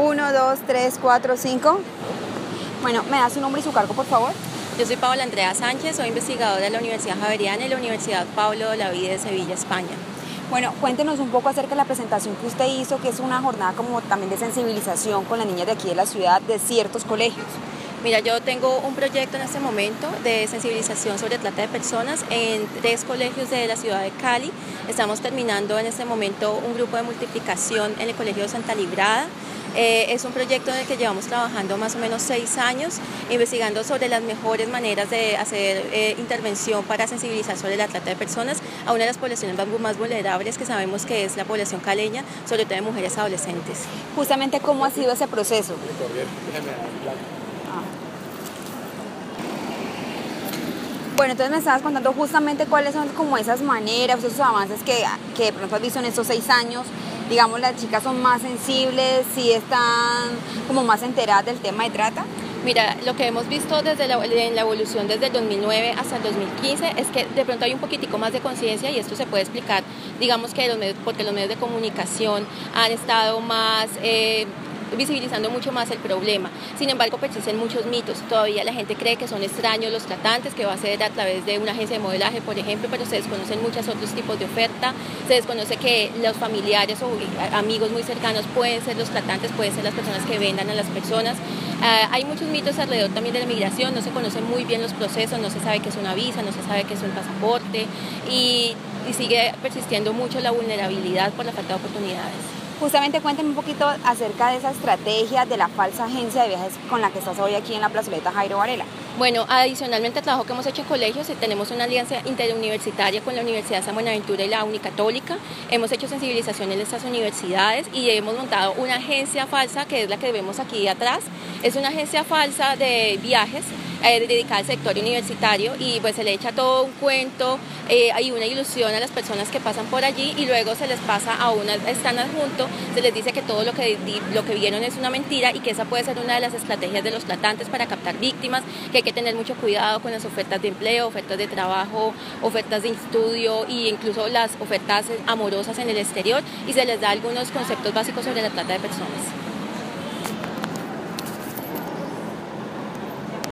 1, 2, 3, 4, 5. Bueno, ¿me da su nombre y su cargo, por favor? Yo soy Paola Andrea Sánchez, soy investigadora de la Universidad Javeriana y la Universidad Pablo Olavide de Sevilla, España. Bueno, cuéntenos un poco acerca de la presentación que usted hizo, que es una jornada como también de sensibilización con las niñas de aquí de la ciudad, de ciertos colegios. Mira, yo tengo un proyecto en este momento de sensibilización sobre trata de personas en 3 colegios de la ciudad de Cali. Estamos terminando en este momento un grupo de multiplicación en el Colegio de Santa Librada. Es un proyecto en el que llevamos trabajando más o menos 6 años, investigando sobre las mejores maneras de hacer intervención para sensibilizar sobre la trata de personas a una de las poblaciones más vulnerables que sabemos que es la población caleña, sobre todo de mujeres adolescentes. Justamente, ¿cómo ha sido ese proceso? Bueno, entonces me estabas contando justamente cuáles son como esas maneras, esos avances que de pronto has visto en estos 6 años. Digamos, las chicas son más sensibles, sí están como más enteradas del tema de trata. Mira, lo que hemos visto en la evolución desde el 2009 hasta el 2015 es que de pronto hay un poquitico más de conciencia y esto se puede explicar, digamos que porque los medios de comunicación han estado más visibilizando mucho más el problema. Sin embargo, persisten muchos mitos. Todavía la gente cree que son extraños los tratantes, que va a ser a través de una agencia de modelaje, por ejemplo, pero se desconocen muchos otros tipos de oferta. Se desconoce que los familiares o amigos muy cercanos pueden ser los tratantes, pueden ser las personas que vendan a las personas. Hay muchos mitos alrededor también de la migración, no se conocen muy bien los procesos, no se sabe qué es una visa, no se sabe qué es un pasaporte y sigue persistiendo mucho la vulnerabilidad por la falta de oportunidades. Justamente cuéntame un poquito acerca de esa estrategia de la falsa agencia de viajes con la que estás hoy aquí en la plazoleta Jairo Varela. Bueno, adicionalmente al trabajo que hemos hecho en colegios, tenemos una alianza interuniversitaria con la Universidad San Buenaventura y la Unicatólica. Hemos hecho sensibilización en estas universidades y hemos montado una agencia falsa, que es la que vemos aquí atrás. Es una agencia falsa de viajes dedicada al sector universitario y pues se le echa todo un cuento, hay una ilusión a las personas que pasan por allí y luego se les pasa están adjunto, se les dice que todo lo que vieron es una mentira y que esa puede ser una de las estrategias de los tratantes para captar víctimas, que hay que tener mucho cuidado con las ofertas de empleo, ofertas de trabajo, ofertas de estudio e incluso las ofertas amorosas en el exterior y se les da algunos conceptos básicos sobre la trata de personas.